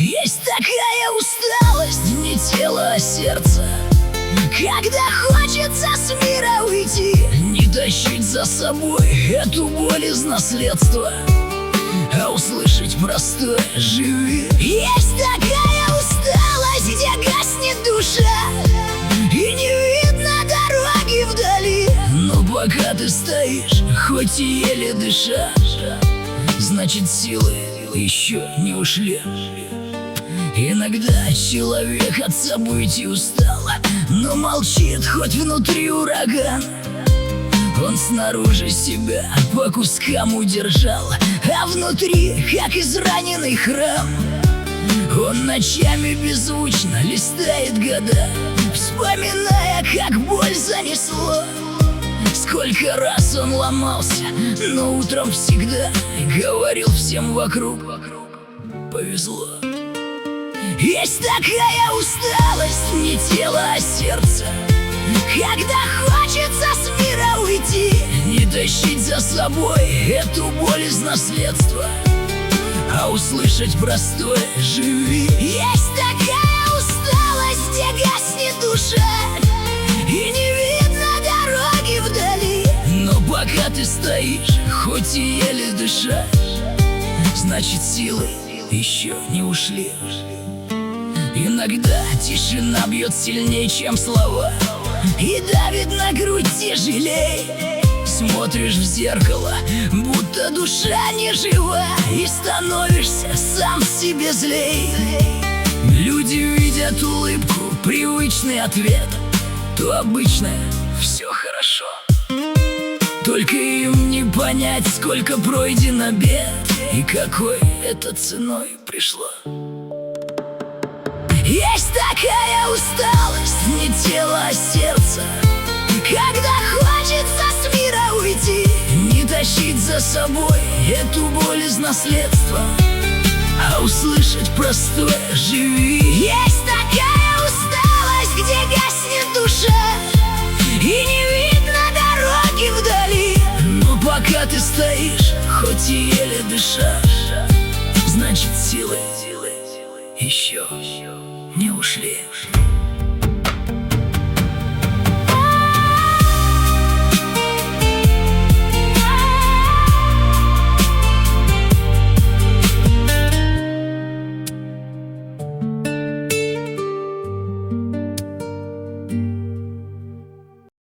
Есть такая усталость, не тело, а сердце, когда хочется с мира уйти, не тащить за собой эту боль из наследства, а услышать простое «живи». Есть такая усталость, где гаснет душа, и не видно дороги вдали. Но пока ты стоишь, хоть и еле дыша, значит силы еще не ушли. Иногда человек от событий устал, но молчит, хоть внутри ураган. Он снаружи себя по кускам удержал, а внутри, как израненный храм, он ночами беззвучно листает года, вспоминая, как боль занесло. Сколько раз он ломался, но утром всегда говорил всем вокруг: повезло. Есть такая усталость, не тело, а сердце, когда хочется с мира уйти, не тащить за собой эту боль из наследства, а услышать простое «живи». Есть такая усталость, где гаснет душа, и не видно дороги вдали. Но пока ты стоишь, хоть и еле дыша, значит силы еще не ушли. Иногда тишина бьет сильнее, чем слова, и давит на грудь тяжелей. Смотришь в зеркало, будто душа не жива, и становишься сам себе злей. Люди видят улыбку, привычный ответ, то обычное «все хорошо». Только им не понять, сколько пройдено бед, и какой это ценой пришло. Есть такая усталость, не тело, а сердце, когда хочется с мира уйти, не тащить за собой эту боль из наследства, а услышать простое «живи». Есть такая усталость, где гаснет душа, и не видно дороги вдали. Но пока ты стоишь, хоть и еле дыша, значит силы еще не ушли.